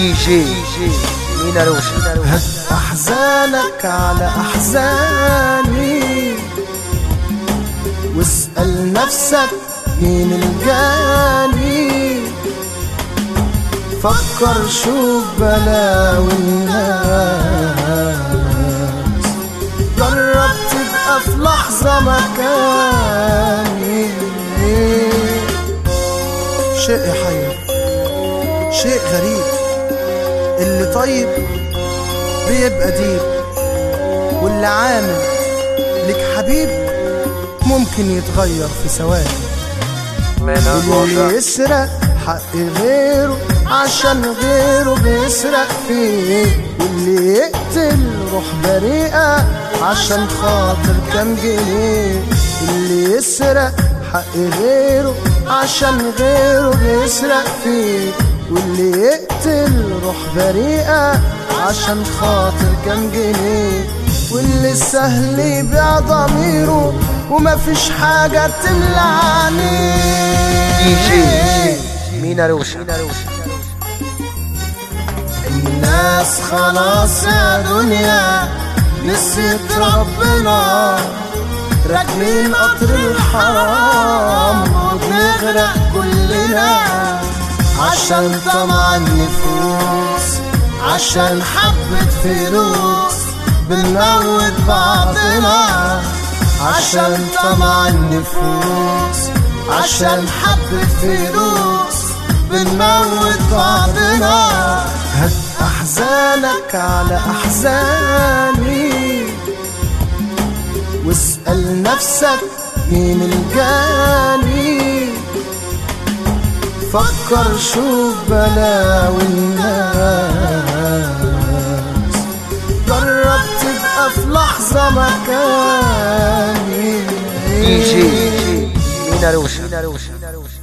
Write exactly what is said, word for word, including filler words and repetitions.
دي جي مينا روشن. هات أحزانك على أحزاني واسأل نفسك مين الجاني. فكر شوف بلاوي الناس، جرب تبقى في لحظة مكاني. شيء يحير، شيء غريب، اللي طيب بيبقى ديب، واللي عامل لك حبيب ممكن يتغير في ثواني. اللي يسرق حق غيره عشان غيره بيسرق فيه، واللي يقتل روح بريئة عشان خاطر كام جنيه. اللي يسرق حق غيره عشان غيره بيسرق فيه، واللي يقتل روح بريئة عشان خاطر كام جنيه. واللي سهل يبيع ضميره ومفيش حاجة تملعني. دي جي مينا روشن. الناس خلاص يا دنيا نسيت ربنا، راكبين قطر الحرام وبنغرق كلنا عشان طمع النفوس، عشان حبة فلوس بنموت بعضنا. عشان طمع النفوس، عشان حبة فلوس بنموت بعضنا. هات أحزانك على أحزاني واسأل نفسك مين الجاني. فكر شوف بلاوي الناس، جرب تبقى في لحظة مكاني. دي جي مينا روشن.